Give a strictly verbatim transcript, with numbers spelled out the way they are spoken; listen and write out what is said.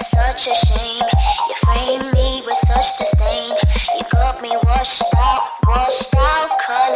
such a shame. You framed me with such disdain. You got me washed out, washed out, 'cause